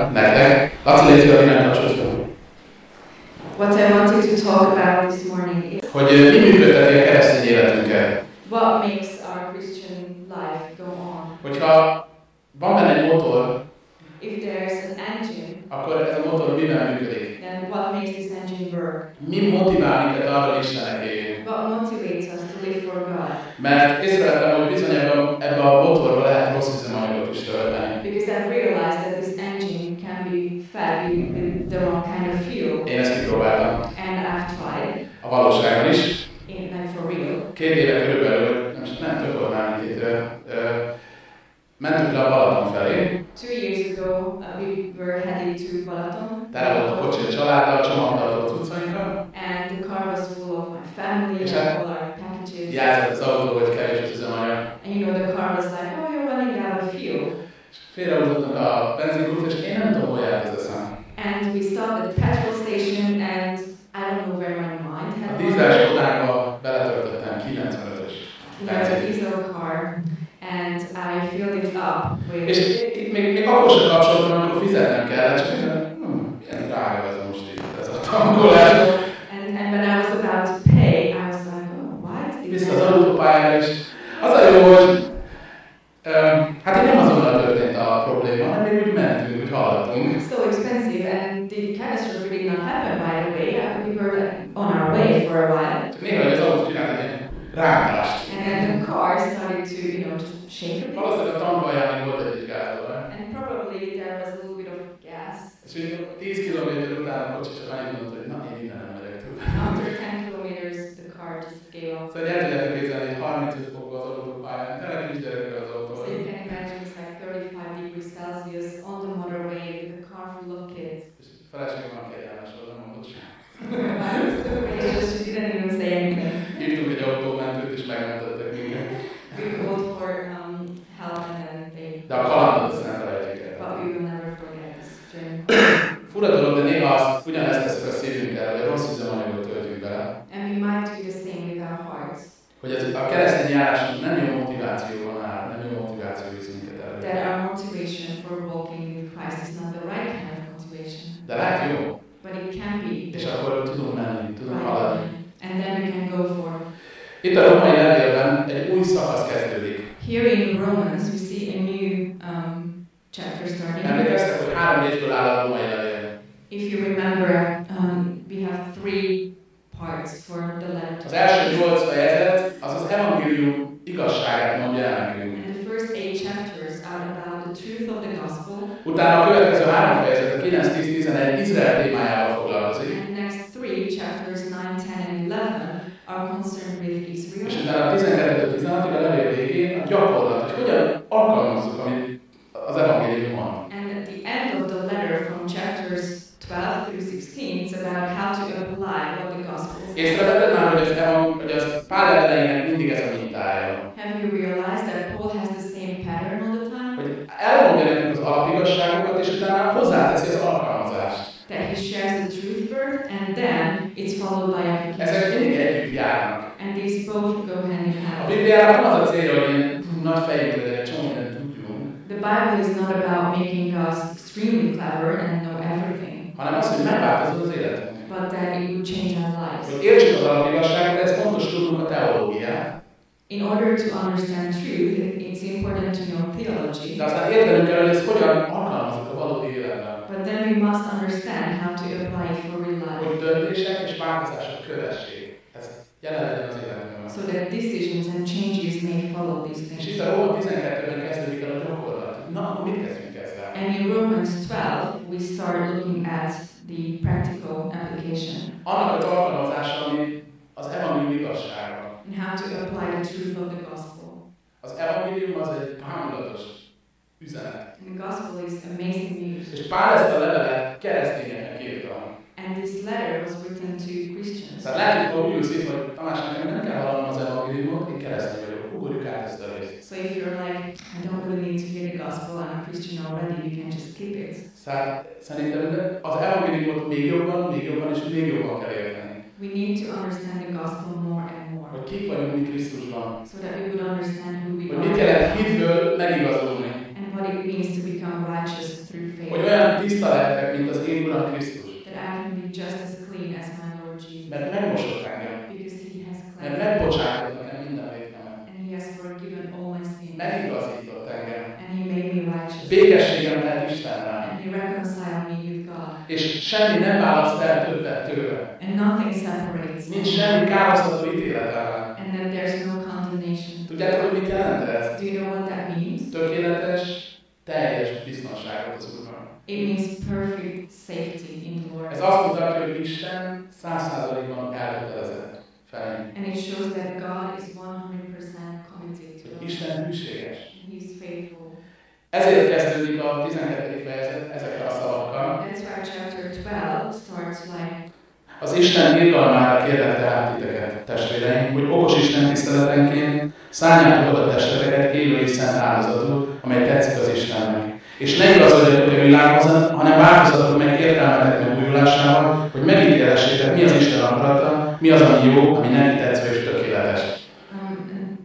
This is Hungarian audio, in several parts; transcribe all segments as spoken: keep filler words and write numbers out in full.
el nektek. Laci, légy szíves, innen kapcsolódsz. What I wanted to talk about this morning is Hogy mi működteti a keresztény életünket. what makes our Christian life go on. Hogyha van benne egy motor, If there's an engine, akkor ez a motor mivel működik? then what makes this engine work? Mi motivál minket arra, hogy Istennek éljünk? What motivates us to live for God? Mert észrevettem, hogy bizony ebbe a motorba lehet rossz üzemanyagot is tölteni. Because I've realized that this engine can be fed with, with the wrong kind of fuel. Én ezt kipróbáltam. And I've tried. A valóságban is. In, like for real. Két éve körülbelül, nem, nem több volt már, mint két éve, mentünk le a Balaton felé. Two years ago, uh, we were headed to Balaton. Tele volt a kocsi a családdal, csomagtartó cuccainkra. And the car was full of my family És and all our packages. Jelzett az autó, hogy kevés az üzemanyag. And you know, the car was like, oh, you're running out of fuel. Félrehúzottunk a benzinkút, és én nem tudom, hol járt ez a szám. And we stopped at the petrol station, and I don't know where my mind had A gone. dízeles autónkba beletöltöttem kilencvenötös We had a benzint. diesel car, and I filled it up with... És itt még, még akkor sem kapcsoltam, amikor fizetnem kellett, csak hm, milyen drága ez a most itt, ez a tankolás. And, and when I was about to pay, I was like, oh, what? Vissza az autópályára is. Az a jó, hogy um, hát itt nem azonnal történt a probléma, hanem még úgy mentünk, úgy haladtunk. So expensive, and the catastrophe did not happen right away. Uh, We were on our way for a while. Csak néha, hogy az autó csinált egy ilyen ránglást. And then the car started to, you know, just shake a bit. Valószínűleg a tankolján még volt egy gázolaj. And probably there was a little bit of gas. És így tíz kilométer után a kocsi csak annyit mondott, hogy na, én innen nem megyek többet. After ten kilometers, the car just gave up. Szóval el tudjátok képzelni, hogy harmincöt fokban az autópályán, tele kisgyerekkel az So autóval. you can imagine it's like thirty-five degrees Celsius on the motorway with a car full of kids. És feleségem van kegyelmes, az nem mondott sem. I was so gracious, she didn't even say anything. Hívtunk egy autómentőt, és megmentettek minket. We called for um, help and then they... De a kalandot azt nem felejtjük el. But we will never forget this journey. Fura dolog, de néha azt ugyanezt teszek a szívünkkel, hogy a rossz üzemanyagot töltjük bele. And we might do the same with our hearts. Hogy ez a keresztény járáson nem jó motivációban áll, nem jó motiváció visz minket elő. That our motivation for walking with Christ is not the right kind of motivation. De lehet jó. But it can be. És akkor tudunk menni, tudunk Right. haladni. And then we can go for. Itt a római levélben egy új szakasz kezdődik. Here in Romans, we see a new um, chapter starting. Emlékeztek, hogy három részből áll a római levél. If you remember, um, we have three parts for the letter to Az első nyolc fejezet az az evangélium igazságát mondja el nekünk. And the first eight chapters are about the truth of the gospel. Utána a következő három fejezet, a kilenc, tíz, tizenegy Izrael témájával foglalkozik. And the next three chapters, nine, ten, and eleven, are concerned with Israel. És utána a tizenkettő tizenhatig a levél végén a gyakorlat, hogy hogyan alkalmazzuk, amit az evangélium mond. And at the end of the letter from chapters twelve through sixteen, it's about how to apply what the gospel says. Észrevetted már, hogy az, evang- hogy az Pál leveleinek mindig ez a mintája. Have you realized that Paul has the same pattern all the time? Hogy elmondja nekünk az alapigazságokat, és utána hozzáteszi az alkalmazást. That he shares the truth first, and then it's followed by application. Ezek mindig együtt járnak. And these both go hand in A hand. Bibliának nem az a célja, hogy ilyen nagy fejünk legyen, egy csomó mindent tudjunk, The Bible is not about making us extremely clever and know everything, hanem az, hogy megváltozott az életünk. but that it would change our lives. Hogy értsük az alapigazságot, de ez fontos tudnunk a teológiát. In order to understand truth, it's important to know theology, De aztán értenünk kell, hogy ezt hogyan alkalmazunk a valódi életben. but then we must understand how to apply it for real life, Hogy döntések és változások kövessék. Ez jelen legyen az életünkben. so that decisions and changes may follow these És things. itt a Róma tizenkettőben kezdődik el a gyakorlat. Na, akkor mit kezdjünk ezzel? And in Romans twelve, we start looking at the practical application Annak az alkalmazása, ami az evangélium igazsága. and how to apply the truth of the gospel. Az evangélium az egy bámulatos üzenet. And the gospel is amazing news. És Pál ezt a levelet keresztényeknek írta. And this letter was written to Christians. Tehát lehet, hogy úgy ülsz itt, hogy Tamás, nekem nem kell hallanom az evangéliumot, én keresztény vagyok. Ugorjuk át ezt a részt. So if you're like, I don't really need to hear the gospel, I'm a Christian already, you can just skip it. Szóval szerintem az evangéliumot még jobban, még jobban és még jobban kell érteni. We need to understand the gospel more and more, Hogy kik vagyunk mi Krisztusban. so that we would understand who we Hogy mit jelent are hitből megigazolni. and what it means to become righteous through Hogy faith. olyan tiszta semmi nem választ el többet tőle. And nothing separates. Nincs semmi károsztató ítélet ellen. And that there's no condemnation. Tudjátok, hogy mit jelent ez? Do you know what that means? Tökéletes, teljes biztonságot az Úrban. It means perfect safety in the Lord. Ez azt mutatja, hogy Isten száz százalékban elkötelezett felénk. And it shows that God is one hundred percent committed to us. Isten hűséges. And He is faithful. Ezért kezdődik a tizenkettedik fejezet ezekkel a szavakkal. That's why chapter twelve starts like, Az Isten irgalmára kérlek tehát titeket, testvéreim, hogy okos Isten tiszteletenként szálljátok oda testeteket élő és szent áldozatul, amely tetszik az Istennek. És ne igazodjatok a világhoz, hanem változatok meg értelmetek megújulásával, hogy megítélessétek, mi az Isten akarata, mi az, ami jó, ami neki tetsző és tökéletes. um,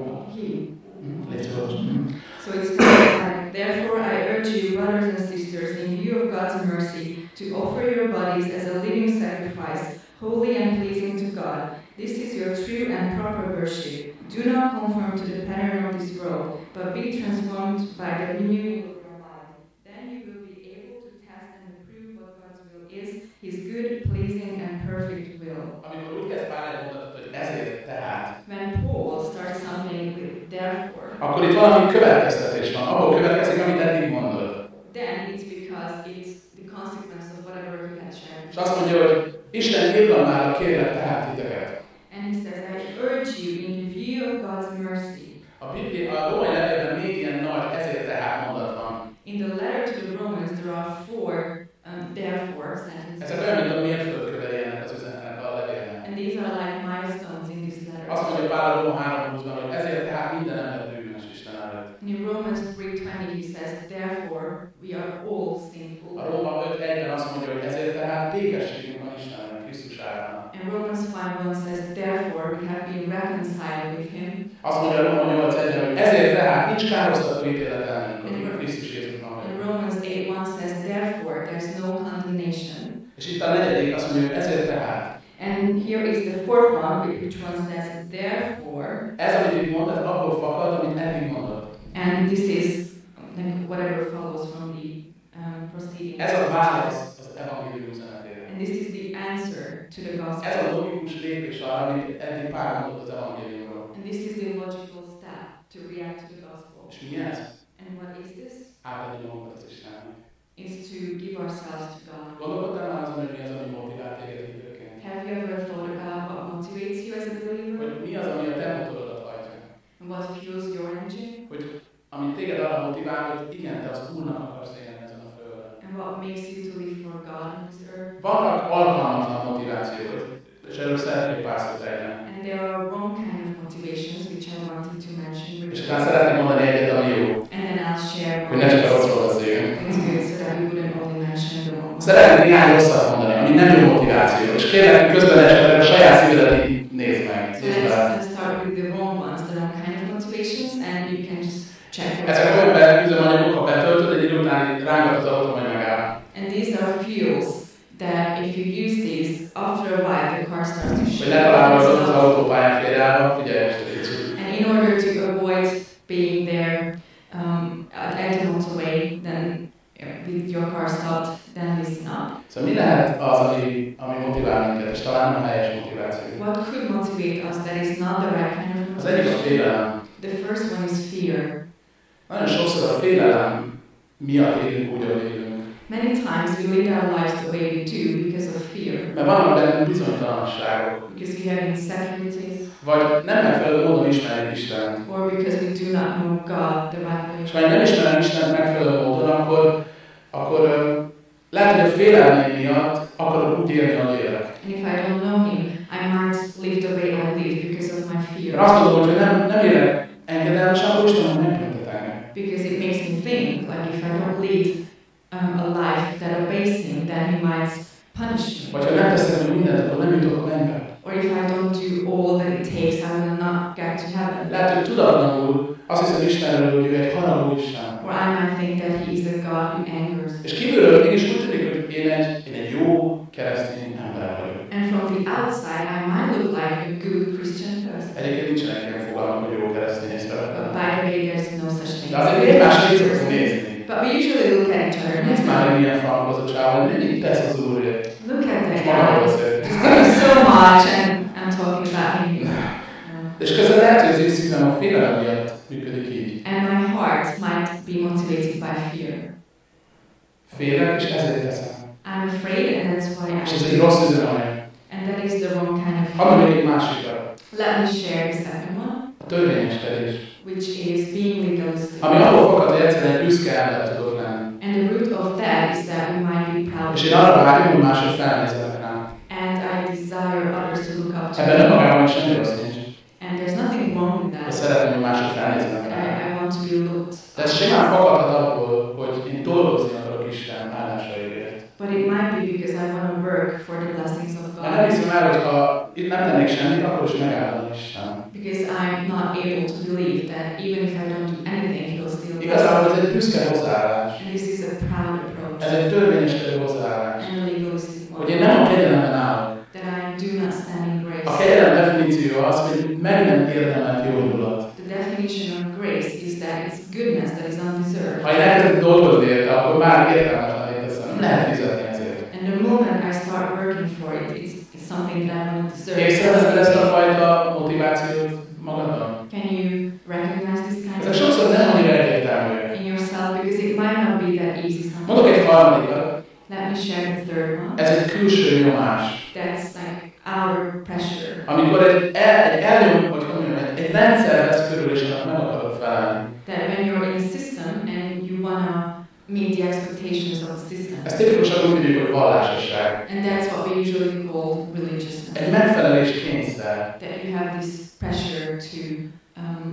he. Légy szíves. So it starts like, therefore I urge you, brothers and sisters, in view of God's mercy, to offer your bodies as a living sacrifice, holy and pleasing to God. This is your true and proper worship. Do not conform to the pattern of this world, but be transformed by the renewing of your mind. Then you will be able to test and approve what God's will is, His good, pleasing, and perfect will. Amikor úgy kezd Pál egy mondatot, hogy ezért tehát, When Paul starts something with therefore, akkor itt valami következtetés van. Abból következik, amit eddig mondod. then it's because it's the consequence of whatever he had shared. És azt mondja, hogy Isten irgalmára kérlek tehát titeket. And he says, I urge you in view of God's mercy. A Biblia, a római levélben még ilyen nagy ezért tehát mondat van. In the letter to the Romans, there are four um, therefore sentences. Ezek olyan, mint a mérföldkövei ennek az üzenetnek a levélnek. And these are like milestones in this letter. Azt mondja Pál a Róma három húszban, hogy ezért tehát minden ember bűnös Isten előtt. And in Romans three twenty he says, therefore we are all sinful. A Róma öt egyben azt mondja, hogy ezért tehát békességünk van Istennek, Krisztus által. And Romans five one says, therefore we have been reconciled with him. Azt mondja a Róma nyolc egyben, hogy ezért tehát nincs károsztató ítélet ellenünk, akik a Krisztus Jézusban And vagyunk. Romans eight one says, therefore there's no condemnation. És itt a negyedik azt mondja, hogy ezért tehát. And here is the fourth one, which one says, therefore. Ez, amit itt mond, ez abból fakad, amit eddig mondott. And this is like whatever follows from the um, proceeding. Ez a válasz az evangélium üzenetére. And this is the answer to the gospel. Ez a logikus lépés arra, amit eddig Pál mondott az evangéliumról. And this is the logical step to react to the gospel. És mi ez? And what is this? Átadni magunkat az Istennek. Is to give ourselves to God. Gondolkodtál már azon, hogy mi az, ami motivál téged időként? Have you ever thought about what motivates you as a believer? Hogy mi az, ami a te motorodat hajtja? And what fuels your engine? Hogy ami téged arra motivál, hogy igen, te az Úrnak akarsz élni ezen a földön. And what makes you to live for God on this earth? Vannak alkalmatlan motivációk, és erről szeretnék pár szót ejteni. And there are wrong kind of motivations which I wanted to mention. És utána szeretnék mondani egyet, ami jó. And then I'll share Hogy ne csak a rosszról beszéljünk. things good so that we wouldn't only mention the wrong ones. Szeretnék néhány rosszat mondani, ami nem jó motiváció. És kérlek, hogy közben esetleg a saját szívedet így nézd meg. So Nézd let's, bele. let's start with the wrong ones, the wrong kind of motivations, and you can just check what Ezek olyan be- üzemanyagok, ha betöltöd, egy idő után rángat az autó, majd megáll. And these are fuels that if you use these, after a while the car starts to Hogy shake. ne találkozol az autópályán félreállva, figyelj este kicsit. And in order to avoid being there um, at at the motorway, then uh, with your car stopped, then listen up. Szóval mi lehet az, ami, ami motivál minket, és talán nem a helyes motiváció? What could motivate us that is not the right kind of Az egyik a motivation? félelem. The first one is fear. Nagyon sokszor a félelem miatt élünk úgy, ahogy élünk. Many times we lead our lives the way we do because of fear. Mert vannak bennünk bizonytalanságok, Because we have insecurities, vagy nem megfelelő módon ismerjük Istent. or because we do not know God the right way. És ha én nem ismerem Istent megfelelő módon, akkor, akkor ö, lehet, hogy a félelmeim miatt akarok úgy élni, ahogy élek. And if I don't know Him, I might live the way I live because of my Én fear. azt mondom, hogy nem, nem élek engedelmesen, akkor Isten megbüntet engem. Because it makes me think, like if I don't lead um, a life that obeys Him, then He might punish me. Vagy ha nem teszem meg mindent, akkor nem jutok a mennybe. Or if I don't do all that it takes, I will not get to heaven. Lehet, hogy tudatlanul azt hiszem Istenről, hogy ő egy haragú Isten. Or I might think that He is a God who angers. És kívülről mégis úgy tűnik, hogy én egy, én egy jó keresztény ember vagyok. And from the outside, I might look like a good Christian person. Egyébként nincsenek ilyen fogalmak, hogy jó keresztény és But szeretem. by the way, there's no such thing. De azért egymás nézünk nézni. But we usually look at each other and Nézd már, ask, hogy milyen frankozott csávó, hogy mennyit tesz az Úrért. much and I'm talking about him. És közben lehet, hogy az én szívem a félelem miatt működik így. And my heart might be motivated by fear. Félek, és ezért teszem. I'm afraid and that's why I És ez egy rossz üzenet. And that is the wrong kind of Hadd fear. még egy másikra. Let me share the second one, A törvényeskedés. which is being legalistic. Ami abból fakad, hogy egyszerűen egy büszke ember tudok lenni. And the root of that is that we might be proud. És én arra vágyom, hogy mások felnézzenek rám. And I desire others to look up to Ebben me. önmagában semmi rossz nincs. And there's nothing wrong with Hogy that. szeretném, hogy mások felnézzenek But rám. I, I want to be looked. De ez simán fakadhat abból, hogy én dolgozni akarok Isten áldásaért. But it might be because I want to work for the blessings of Mert nem God. hiszem el, hogy ha itt nem tennék semmit, akkor is megállna Isten. Because I'm not able to believe that even if I don't do anything, He'll still bless Igazából ez me. egy büszke hozzáállás. And this is a proud approach. Ez egy törvényeskedő hozzáállás. And a legalistic Hogy one. én nem a kegyelemben állok. That I do not stand in A grace. kegyelem definíciója az, hogy meg nem érdemelt jó indulat. The definition of grace is that it's goodness that is undeserved. Ha én elkezdek dolgozni érte, akkor már értelmetlenné teszem. Nem lehet fizetni ezért. And the moment I start working for it, it's, it's something that I don't deserve. Észreveszed ezt a fajta motivációt magadban? Can you recognize this kind Ezek of sokszor nem annyira egyértelműek. in yourself? Because it might not be that easy Mondok sometimes. egy harmadikat. Let me share the third one. Ez egy külső nyomás. That's like outer pressure. Amikor egy, el, egy elnyom, hogy mondjam, egy, egy rendszer vesz körül, és annak meg akarod felelni. That when you're in a system and you wanna meet the expectations of the system. Ez tipikusan úgy hívjuk, hogy vallásosság. And that's what we usually call religiousness. Egy megfelelés kényszer. That you have this pressure to um,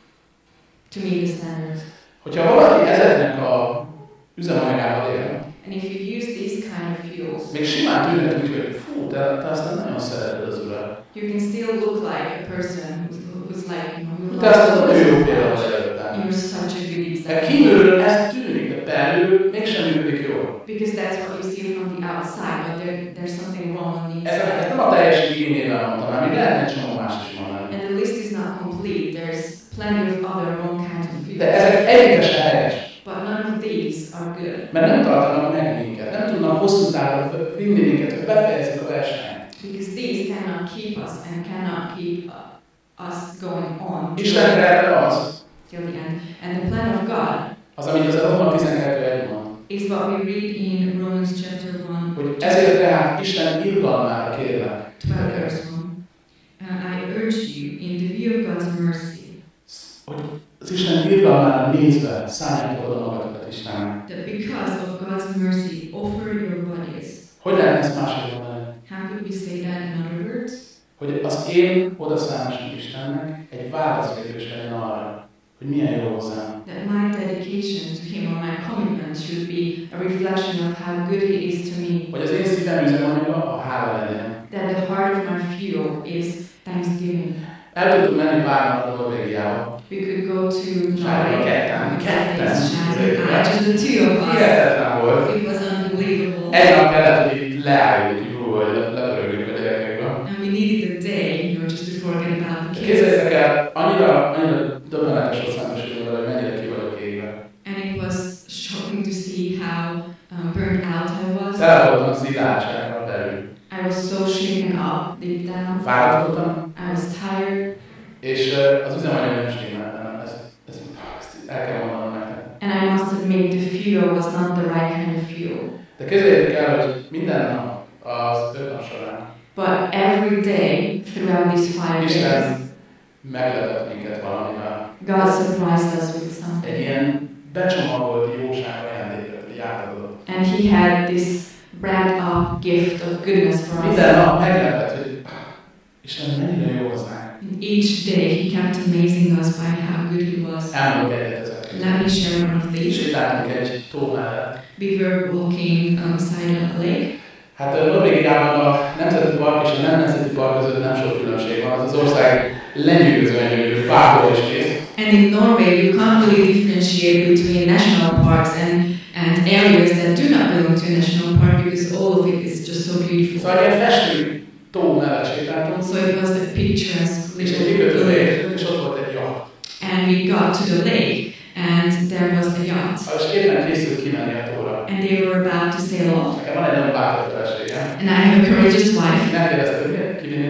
to meet the standards. Hogyha valaki ezeknek a üzemanyagával él, And if you use these kind of fuels, még simán tűnhet úgy, hogy fú, te, te aztán nagyon szereted az urat. you can still look like a person who's, who's like, you know, who Te aztán loves nagyon jó the példa Lord. vagy előttem. You're such a good De example. kívülről ez tűnik, de belül mégsem működik jól. Because that's what you see from the outside, but there, there's something wrong on the Ez, ez inside. nem a teljes igényében mondtam, mert még lehetne egy csomó más is mondani. And the list is not complete. There's plenty of other wrong kinds of De fuels. ezek egyike se helyes. But none of these are good. Mert nem tartanak meg minket, nem tudnak hosszú távon vinni minket, hogy befejezzük a versenyt. Because these cannot keep us and cannot keep uh, us going on Isten terve az, till the end. And the plan of God az, amit az a Róma tizenkettő egy mond, is what we read in Romans chapter one, hogy ezért tehát Isten irgalmára kérlek, twelve verse one. Uh, I urge you, in the view of God's mercy, hogy az Isten irgalmára nézve szálljátok oda magatokat Istennek. that because of God's mercy, offer your bodies. Hogy lehet ezt máshogy mondani? How could we say that in other words? Hogy az én odaszállásunk Istennek egy válaszvédős legyen arra, hogy milyen jó hozzám. That my dedication to Him or my commitment should be a reflection of how good He is to me. Hogy az én szívem üzemanyaga a hála legyen. That the heart of my fuel is thanksgiving. El tudtuk menni pár napra Norvégiába. We could go to Sári, Norway. ketten, ketten. Ah, just the two of us. Hihetetlen volt. It was unbelievable. Egy nap kellett, hogy itt leálljunk, hogy hú, hogy lepörögjünk a gyerekekből. And we needed a day, you know, just to forget about the kids. Képzeljétek el, annyira, annyira döbbenetes volt szembesülni vele, hogy mennyire ki vagyok égve. And it was shocking to see how um, burnt out I was. Tele voltam zilátsággal belül. I was so shaken up deep down. Fáradt voltam, I was tired. és uh, az üzemanyag nem stimmelt, nem, ezt, ezt, ezt el kell mondanom nektek. And I must admit the fuel was not the right kind of fuel. De képzeljétek el, hogy minden nap, az öt nap során, But every day throughout these five days, Isten meglepett minket valamivel. God surprised us with something. Egy ilyen becsomagolt jóság ajándékot, hogy átadott. And He had this wrapped up gift of goodness for us. Minden nap meglepett, hogy Isten mennyire jó hozzánk. And each day He kept amazing us by how good He was. Elmondok egyet ezeket. Let me share one of És these. itt látunk egy tó mellett. We were walking um, beside a lake. Hát a Norvégiában a Nemzeti Park és a nem Nemzeti Park között nem sok különbség van. Az az ország lenyűgözően gyönyörű, bárhol is mész. And in Norway, you can't really differentiate between national parks and, and areas that do not belong to a national park because all of it is just so beautiful. Szóval egy festő tó mellett sétáltunk, So it was a picturesque és egy little kikötőbe lake. értünk, és ott volt egy yacht. And we got to the lake, and there was a yacht. És éppen készült kimenni a tóra. And they were about to sail off. Nekem van egy nagyon bátor feleségem. And I have a courageous wife. Megkérdezte, hogy miért kivinni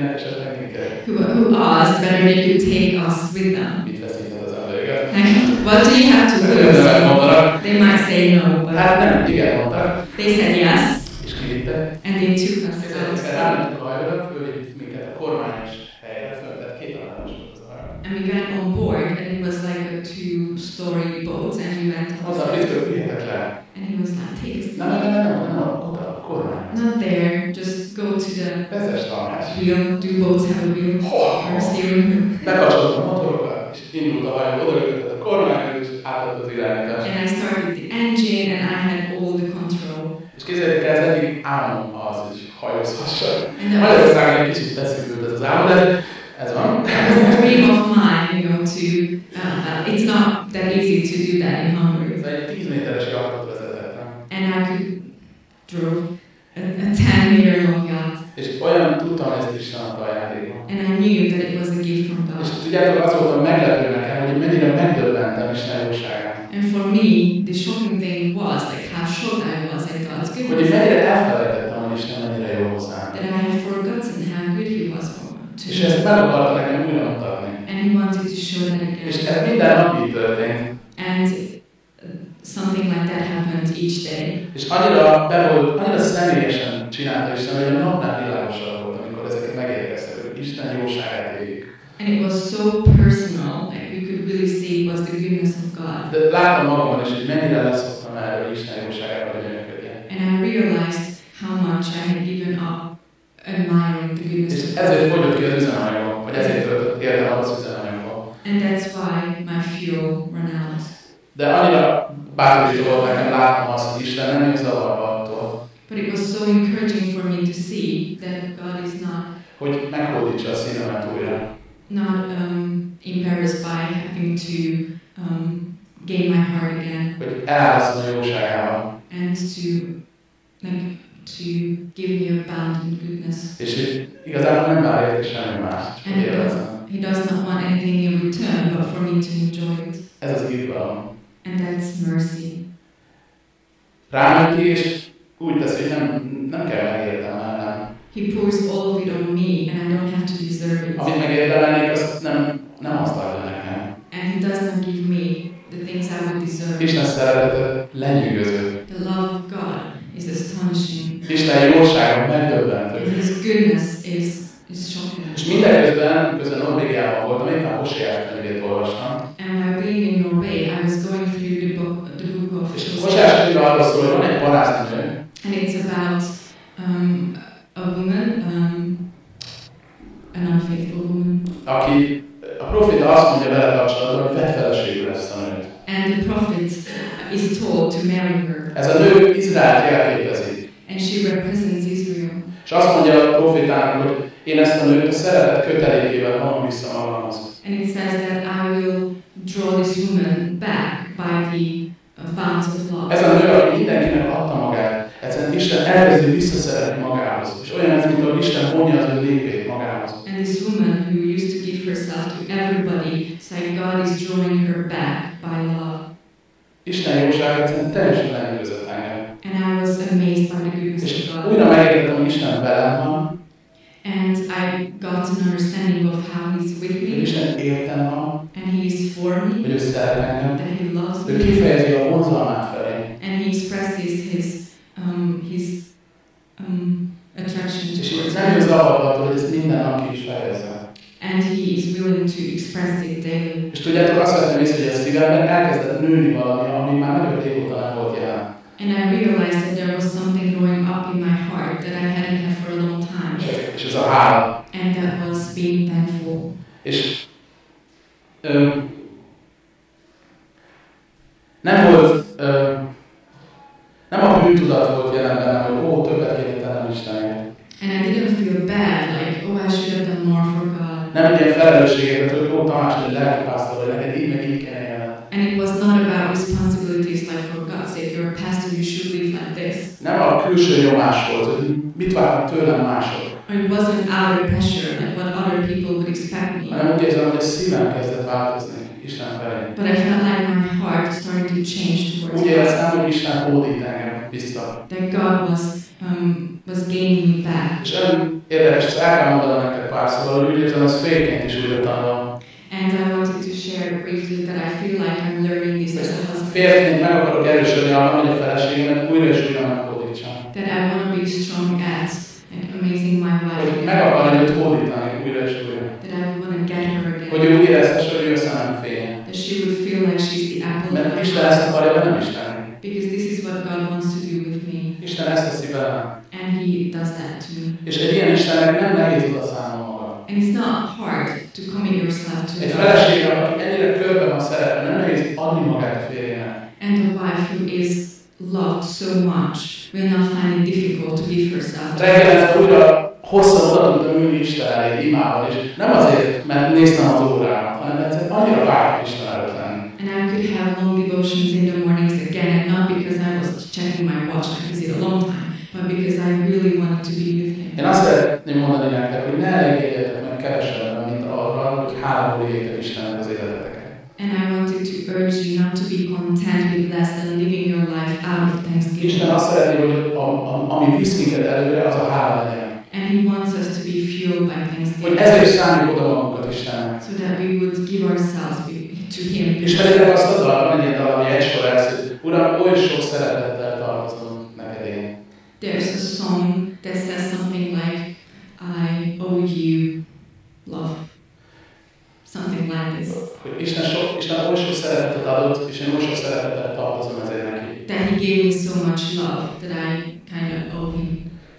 take us with them. Mit veszített az embereket? Like, what do you have to lose? Nem mondanak. They might say no, but Hát nem, igen mondtak. they said yes, És kivittek. and they took us Egyszer out. rámentünk a hajóra, fölvitt minket a kormányos helyre, föntett két találatos volt az a hajó. And we went on board, and it was like a two-story boat, and we went on Az a fickó, figyeljetek rá. and he was like, take us Nem, nem, nem, nem, nem, nem, oda a kormány. not there, just go to the Vezess Tamás. wheel. Do boats have a wheel or a steering wheel? Bekapcsoltam a motorokat, és indult a hajó, oda rögtött a kormányhoz, és átadott az irányítást. And I started the engine, and I had all the control. És képzeljétek el, az egyik álmom az, hogy hajózhassak. And that was, Magyarországon egy kicsit beszűkült ez az álom, de ez van. that was a dream of mine, you know, to, uh, uh, it's not that easy to do that in Hungary. Ez egy tíz méteres jachtot vezetettem. And I could drove a, a ten meter long yacht. És olyan tudtam, hogy ezt Isten adta ajándékba. And I knew that it was a gift from És God. tudjátok, az volt a meglepő nekem, hogy mennyire megdöbbentem Isten jóságán. And for me, the shocking thing was like how shocked I was at God's Hogy én goodness. mennyire elfelejtettem, hogy Isten mennyire jó hozzám. That I had forgotten how good He was for to És me. ezt meg akarta nekem újra mutatni. And He wanted to show that És again. ez minden nap így történt. And uh, something like that happened each day. És annyira be volt, annyira személyesen csinálta Isten, hogy a napnál világosabb volt, amikor ezeket megérkeztek, hogy Isten jóságát éljük. And it was so personal, like we could really see it was the goodness of God. De láttam magamon is, hogy mennyire leszoktam erről, hogy Isten jóságára gyönyörködjen. And I realized how much I had given up admiring the goodness És of God. ezért fogyott ki az üzemanyagom, vagy ezért töltött értem az üzemanyagba. And that's why my fuel ran out. De annyira bátorító volt nekem látnom azt, hogy Isten nem jön zavarba attól, But it was so encouraging for me to see that God is not hogy meghódítsa a szívemet újra. not um, embarrassed by having to um, gain my heart again Hogy elállszom a jóságával. and to like to give me abundant goodness. És hogy igazából nem vár érte semmi más. Csak And he does, élvezem. he does not want anything in return but for me to enjoy it. Ez az irgalom. And that's mercy. Rám ki, és úgy tesz, hogy nem, nem kell megérdemelnem. He pours all of it on me and I don't have to deserve it. Amit megérdemelnék, azt nem, nem azt adja nekem. And He does not give me the things I would deserve. Isten szeretete lenyűgöző. The love of God is astonishing. Isten jósága megdöbbentő. And His goodness is, is shocking. És mindenközben, közben Norvégiában voltam, éppen Hoseás könyvét olvastam. And while being in Norway, I was going through the book, the book of És Hosea. Hoseás könyve arról szól, hogy van egy parásznő, And it's about um, a woman, um, an unfaithful woman. aki a profita azt mondja vele kapcsolatban, hogy vedd feleségül ezt a nőt. And the prophet is told to marry her. Ez a nő Izraelt jelképezi. And she represents Israel. És azt mondja a profitának, hogy én ezt a nőt a szeretet kötelékével vonom vissza magamhoz. And it says that I will draw this woman back by the uh, bonds of love. Ez a nő, aki mindenkinek adta magát, egyszerűen Isten elkezdi visszaszeretni magához. És olyan ez, mint ahogy Isten vonja az ő népét magához. And this woman who used to give herself to everybody, it's like God is drawing her back by love. Isten jóság egyszerűen teljesen lenyűgözött engem. And I was amazed by the goodness És of God. újra megértettem, hogy Isten velem van, And I got an understanding of how He's with hogy me, Isten értem van, and He is for me, hogy ő szeret engem, that He loves ő me, kifejezi a vonzalmát felé. and He expresses His um, His um, attraction És towards így nem jön me, zavarba attól, hogy ezt minden nap ki is fejezze. and He is willing to express it daily. És tudjátok, azt vettem észre, hogy a szívemben elkezdett nőni valami, ami már nagyon régóta nem volt jelen. And I realized that there was something growing up in my heart that I hadn't had for a long time, És ez a hála. and that was being thankful. És ö, nem volt, ö, nem a bűntudat volt jelen bennem, hogy ó, többet kéne tennem Istenért. And I didn't feel bad, like, oh, I should have done more for God. Nem ilyen felelősséget, hogy ó, Tamás, hogy lelkipásztor, hogy neked így meg így kéne élned. And it was not about responsibilities like, for God's sake, you're a pastor, you should live like this. Nem a külső nyomás volt, hogy mit várnak tőlem mások, Or it wasn't outer pressure, like what other people would expect me. hanem úgy érzem, hogy a szívem kezdett változni Isten felé. But I felt like my heart started to change towards Úgy God. éreztem, hogy Isten hódít engem vissza. That God was um, was gaining me back. És ön érdekes, ezt el kell mondanom nektek párszor, hogy úgy érzem, az félként is újra tanulom. And I wanted to share briefly that I feel like I'm learning this as a husband. Férfiként meg akarok erősödni abban, hogy a feleségemet újra és újra meghódítsam. That I want to be strong at and amazing my wife. Hogy meg akarom őt hódítani újra és újra. That I want to get her again. Hogy ő úgy érezhesse, hogy ő a szemem fénye. That she would feel like she's the apple of Mert my Isten eye. ezt akarja, vagy nem Isten. Because this is what God wants to do with me. Isten ezt teszi velem. And He does that to me. És egy ilyen Istennek nem nehéz oda számolni maga. And it's not hard to commit yourself to Egy God. feleségem, aki ennyire körbe van szerepel, nem nehéz adni magát a férjének. And a wife who is loved so much will not find it difficult to give herself to God. Reggelente újra hosszan oda tudtam ülni Isten elé imával, és nem azért, mert néztem az órámat, hanem egyszerűen annyira vártam Isten előtt lenni. And I could have long devotions in the mornings again, and not because I was checking my watch, I could sit a long time, but because I really wanted to be with Him. Én azt szeretném mondani nektek, hogy ne elégedjetek meg kevesebben, mint arra, hogy hálával éljétek Istennek az életeteket. And I wanted to urge you not to be content with less than living your life out of thanksgiving. Isten azt szeretné, hogy a, a, ami visz minket előre, az a hála legyen. And He wants us to be fueled by Hogy thanksgiving. ezért szálljuk oda magunkat Istennek. So that we would give ourselves to Him. Ismeritek azt a dal, van egy ilyen dal, ami egy sor elsz, hogy Uram, oly sok szeretettel tartozom neked én. There's a song that says something like, I owe you love. Something like this. Hogy Isten, sok, Isten oly sok szeretetet adott, és én oly sok szeretettel tartozom ezért neki. That He gave me so much love that I kind of owe Him.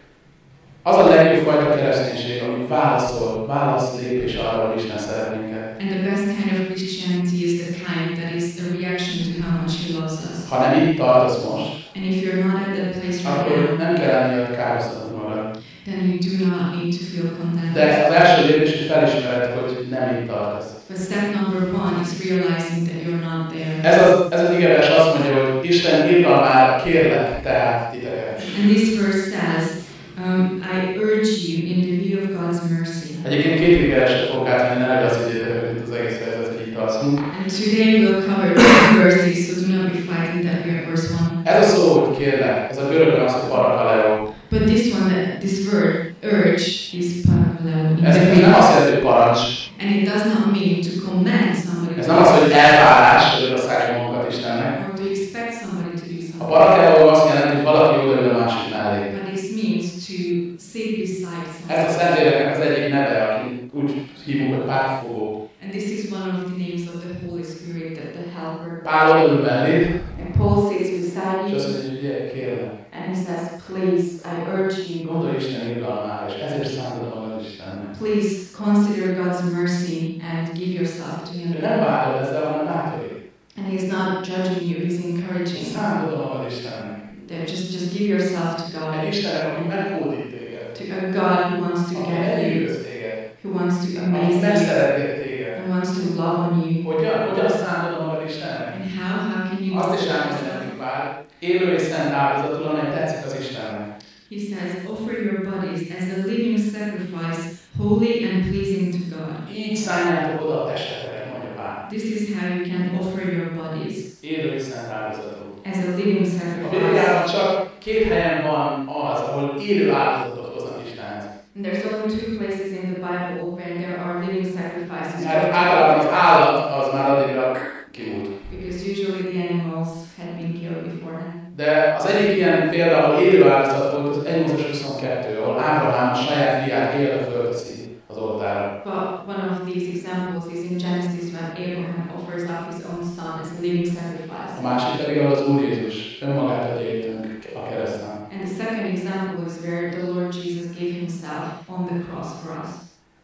Az a legjobb fajta kereszténység, ami válaszol, válasz lépés arra, hogy Isten szeret minket. And the best kind of Christianity is the kind that is a reaction to how much He loves us. Ha nem itt tartasz most, And if you're not at that place right akkor now, nem kell lenni, hogy károsztatod magad. then you do not need to feel content. De az első lépés, hogy felismered, hogy nem itt tartasz. But step number one is realizing that you're not there. Ez az, ez az igevers azt mondja, hogy Isten irgalmára kérlek tehát titeket. And this verse says, um, I urge you in the view of God's mercy. Egyébként két igeverset fogok átvenni, ne legyen azt higgyétek, hogy itt az egész fejezet így tartunk. And today we'll cover two verses, so do not be frightened that we're at verse one. Ez a szó, hogy kérlek, ez a görögben az, hogy parakaleo. But this one, this word, urge, is parakaleo. Ez nem azt jelenti, hogy parancs. And it does not mean to command somebody. Ez nem az, hogy elvárás, hogy odaszálljuk magunkat Istennek. Or to expect somebody to do A something. parakaleo azt jelenti, hogy valaki odaül a másik mellé. But this means to sit beside Ez a someone. Szentléleknek az egyik neve, aki úgy hívunk, hogy pártfogó. And this is one of the names of the Holy Spirit, that the helper. Pál odaül melléd, And Paul sits beside és azt you, mondja, hogy gyere, kérlek. and he says, please, I urge you, Gondolj Isten irgalmára, és ezért szántod magad Istennek. please consider God's mercy and give yourself to Him. Ő nem vádol ezzel, hanem bátorít. And He's not judging you, He's encouraging. Szántod magad Istennek. That just, just give yourself to Egy God, Istennek, aki meghódít téged. to a God who wants to Aki get you, meggyőz téged. who wants to Aki amaze you, megszeretget téged. and wants to love on you. Hogyan? Hogyan szántod magad Istennek? And how, how can you Azt is offer elmondja yourself? nekünk Pál, élő és szent áldozatul, amely tetszik az Istennek. He says, offer your bodies as a living sacrifice, holy and pleasing to God. Így szálljátok oda a testeteket, mondja Pál. This is how you can offer your bodies Élő és szent áldozatul. as a living A sacrifice. Bibliában csak két helyen van az, ahol élő áldozatot hoznak Istenhez. And there's only two places in the Bible where there are living sacrifices. Hát általában az állat az már addigra kimúlt. Because usually the animals had been killed beforehand. De az egyik ilyen példa, ahol élő áldozat volt, az egy Mózes huszonkettő, ahol Ábrahám a saját fiát élve fölteszi az oltára. But one of these examples is in Genesis when Abraham offers up his own son as a living sacrifice. A másik pedig ahol az Úr Jézus önmagát adja értünk a kereszten. And the second example is where the Lord Jesus gave himself on the cross for us.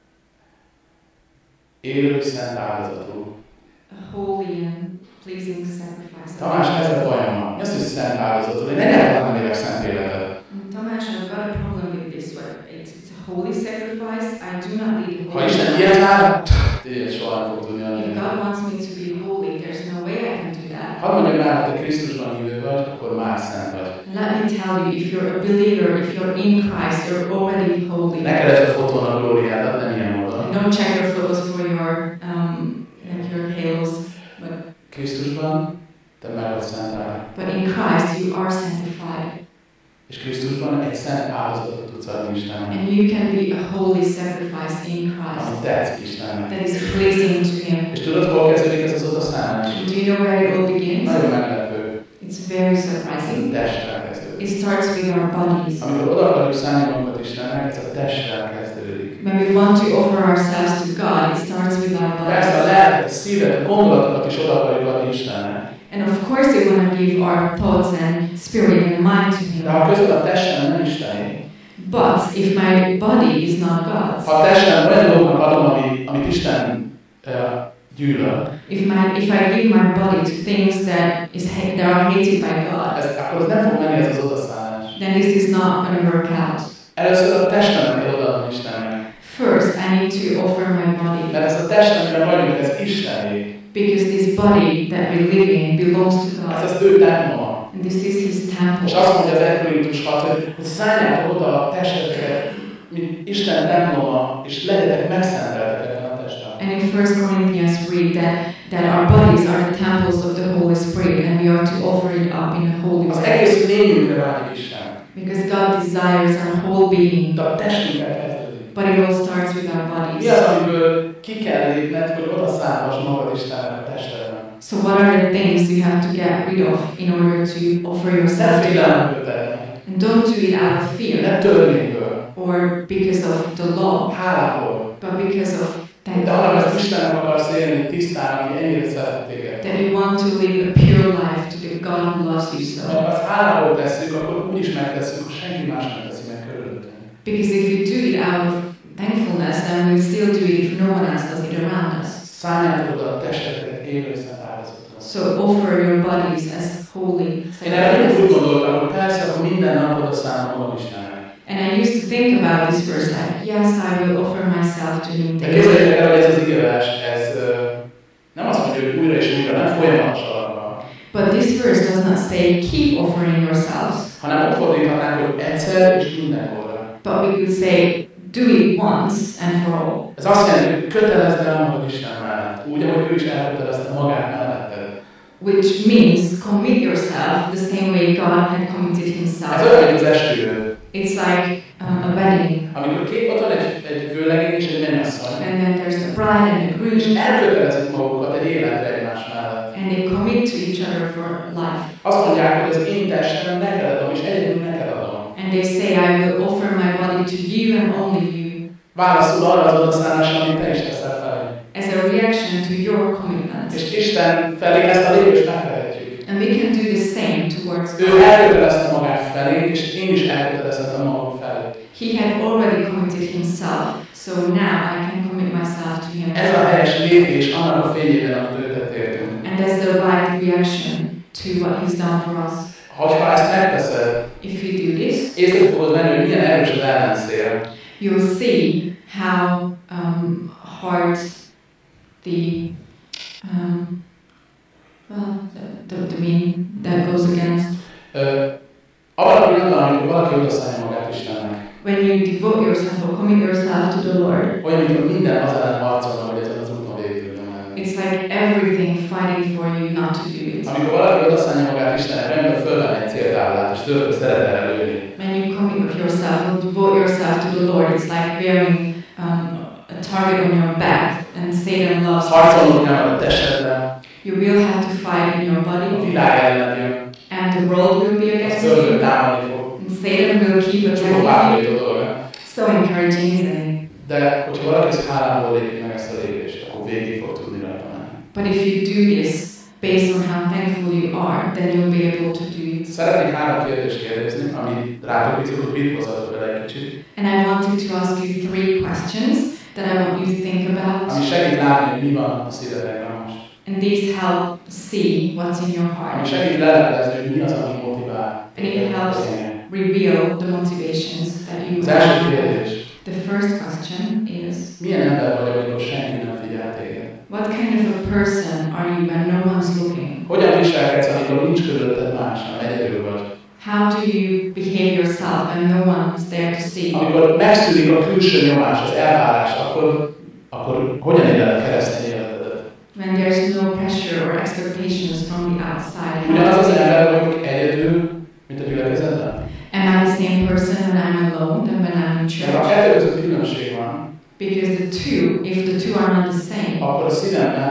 Élő és szent áldozatul. A holy and pleasing sacrifice. Tamás, ez a bajom van. Mi az, hogy szent áldozatul? Én egyáltalán nem élek szent életet. Tamás, I've got a problem with this one. It's, it's a holy sacrifice. I do not lead a Ha holy Isten ilyet vár, tényleg soha nem fog tudni If adni. God wants me to be holy, there's no way I can do that. Hadd mondjam el, hogy te Krisztusban hívő vagy, akkor már szent vagy. Let me tell you, if you're a believer, if you're in Christ, you're already holy. Ne keresd a fotón a glóriádat, nem ilyen módon. Don't check your photos for your um, like your halos, but Krisztusban te meg vagy szentelve. but in Christ you are sanctified, És Krisztusban egy szent áldozatot tudsz adni Istennek. and you can be a holy sacrifice in Ami Christ tetszik Istennek. that is pleasing to Him. tudod, hol kezdődik ez az odaszállás? Do you know where it all begins? Nagyon meglepő. It's very surprising. Testtel kezdődik. It starts with our bodies. Amikor oda akarjuk szállni magunkat Istennek, ez a testtel kezdődik. When we want to offer ourselves to God, it starts with our Persze a bodies. lelket, a szívet, a gondolatokat is oda akarjuk adni Istennek. And of course we want to give our thoughts and spirit and mind to De ha Him. közben a testem nem Istené, But if my body is not God's, ha a testem olyan dolgoknak adom, ami, amit Isten uh, gyűlöl, if my if I give my body to things that is ha- that are hated by God, ez, akkor ez nem fog menni ez az odaszállás. then this is not going to work out. Először a testemnek kell odaadni Istennek. First, I need to offer my body, Mert ez a test, amiben vagyunk, ez Istené. because this body that we live in belongs to Ez God, az ő temploma. and this is His És temple. azt mondja az egy Korintus hat, hogy, hogy szálljátok oda a testeteket, mint Isten temploma, és legyetek megszenteltek ebben a testben. And in First Corinthians read that, that our bodies are the temples of the Holy Spirit and we are to offer it up in a holy Az way. egész lényünkre válik Isten. Because God desires our whole being, De a testünkkel kezdődik. but it all starts with our Mi bodies. az, amiből ki kell lépned, hogy oda szállhass magad Istennek a testedben? So what are the things you have to get rid of in order to offer Nem yourself to God? félelemből tenni, And don't do it out of fear nem törvényből, or because of the law, hálából. but because of De arra, hogy thankfulness. Istennek akarsz élni tisztán, aki ennyire szeret téged. That you want to live a pure life to the God who loves you Ha so. azt hálából tesszük, akkor úgy is megtesszük, hogy senki más nem teszi meg körülöttünk. Because if you do it out of thankfulness, then we'll still do it if no one else does it around us. Szálljátok oda a testeteket élő szent áldozatra. So offer your bodies as holy Én erre úgy sacrifices. gondoltam, hogy persze, akkor minden nap oda szállom magam Istennek. And I used to think about this verse like, yes, I will offer myself to Him De daily. képzeljétek el, hogy ez az igevers, ez ö, nem azt mondja, hogy újra és újra, nem folyamatos alapban, But this verse does not say keep offering yourselves, hanem ott fordíthatnánk, hogy egyszer és mindenkorra. but we could say do it once and for all. Ez azt jelenti, hogy kötelezd el magad Isten mellett, úgy, ahogy ő is elkötelezte magát melletted. Which means commit yourself the same way God had committed Ez Himself. olyan, mint az esküvő. It's like um, a wedding. Amikor két ott van egy, egy vőlegény és egy mennyasszony, And then there's the bride and the és groom, elkötelezik magukat egy életre egymás mellett. and they commit to each other for life. Azt mondják, hogy az én testem neked adom, és egyedül neked adom. And they say, I will offer my body to you and only you, Válaszul arra az odaszállásra, amit te is teszel felé. as a reaction to your commitment. És Isten felé ezt a lépést megtehetjük. And we can do the same towards Ő God. elkötelezte magát felé, és én is elköteleztem magam felé. He had already committed Himself, so now I can commit myself to Him. Ez a helyes lépés annak a fényében, amit ő tett értünk. And that's the right reaction to what He's done for us. Ha ezt megteszed, If you do this, észre fogod venni, hogy milyen erős az ellenszél. you'll see how um, hard the um, well the, the, the meaning that goes against Ö, Abban a pillanatban, amikor valaki odaszállja magát Istennek, when you devote yourself or commit yourself to the Lord. olyan, mintha minden az ellen harcolna, hogy ezen az úton végigtudjon menni. It's like everything fighting for you not to do it. Amikor valaki odaszállja magát Istennek, rendben fölvenni egy céltáblát, és tőle szeret erre lőni. When you commit yourself or devote yourself to the Lord, it's like wearing um, a target on your back, and Satan loves Harcolnod kell a testedben, you. will have to fight in your a body, világ ellen jön, and the world will be a against szörnyű you, támadni fog. and Satan will keep Csak a attacking bármilyen you. dolga. So encouraging, isn't it? De hogyha valaki ezt hálából lépi meg ezt a lépést, akkor végig fog tudni rajta menni. But if you do this based on how thankful you are, then you'll be able to do it. Szeretnék három kérdést kérdezni, ami rátok biztos, hogy bitkozatok vele egy kicsit, And I wanted to ask you three questions that I want you to think about. ami segít látni, hogy mi van a szívedekben most. And these help see what's in your Ami heart. segít leleplezni, hogy mi az, ami motivál. And it helps reveal the motivations that you Az első have. kérdés, The first question is, milyen ember vagy, amikor senki nem figyel téged? what kind of a person are you when no one's looking? Hogyan viselkedsz, amikor nincs körülötted más, hanem egyedül vagy? How do you behave yourself when no one's there to see? Amikor megszűnik a külső nyomás, az elvárás, akkor, akkor hogyan éled a keresztény életedet? When there's no pressure or expectations from the outside? Ugyanaz az ember vagyok egyedül, mint a gyülekezetben? Am I the same person when I'm alone than when I'm in Mert a church? kettő között különbség van, Because the two, if the two are not the same, akkor a szívemben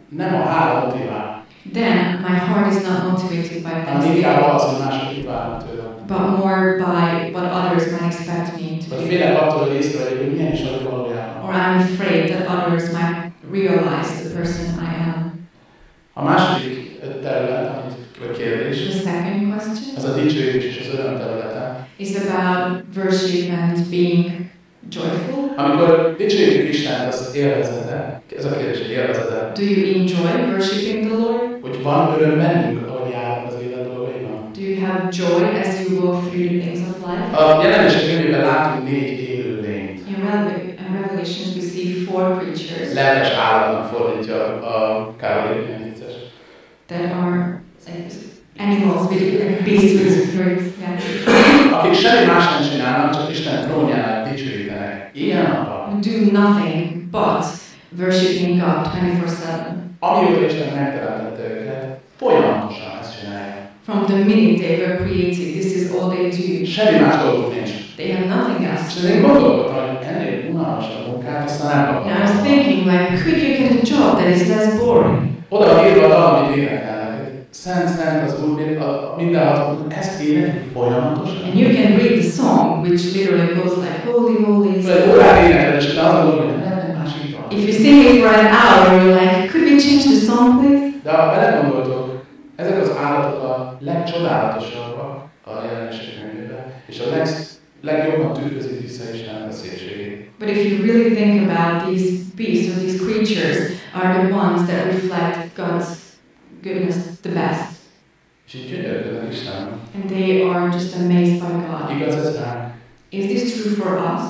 nem a hála motivál, then my heart is not motivated by hanem thanksgiving, inkább az, hogy mások mit várnak tőlem. but more by what others might expect me to Vagy do. félek attól, hogy észrevegyük, hogy milyen is vagyok valójában. Or I'm afraid that others might realize the person I am. A második terület, amit vagy kérdés, The second question ez a dicsőítés és az öröm területe. is about worship and being joyful. Amikor dicsőítjük Istent, azt élvezed-e? Ez a kérdés, hogy élvezed-e? Do you enjoy worshiping the Lord? Hogy van öröm bennünk, ahogy járunk az élet dolgaiban? Do you have joy as you go through the things of life? A jelenések könyvében látunk négy élőlényt. In Revel- in Revelations we see four creatures Lelkes állatnak fordítja a Károlyi vicces. that are like, animals with like, beasts with spirits. Yeah. Akik semmi más nem csinálnak, csak Isten trónjánál dicsőítenek. Ilyen napon. Who do nothing but worshiping God twenty-four seven. Amióta Isten megteremtette őket, folyamatosan ezt csinálják. From the minute they were created, this is all they do. Semmi más dolguk nincs. They have nothing else És to én do. gondolkodtam, hogy ennél unalmasabb munkát, aztán elkaptam. And I was thinking, like, could you get a job that is less boring? Oda van írva a dal, amit énekelnek. Szent, szent az Úr, mindenható, ezt énekel folyamatosan. And you can read the song, which literally goes like, holy, holy. Vagy órát énekel, és utána azt gondolom, hogy nem, nem másik van. If you sing it for an hour, you're like, could we change the song, please? De ha belegondoltok, ezek az állatok a legcsodálatosabbak a jelenések könyvében, és a leg, legjobban tükrözik vissza Isten beszélségét. But if you really think about these beasts or these creatures are the ones that reflect God's goodness the best. És így gyönyörködnek Isten. And they are just amazed by God. Igaz ez ránk? Is this true for us?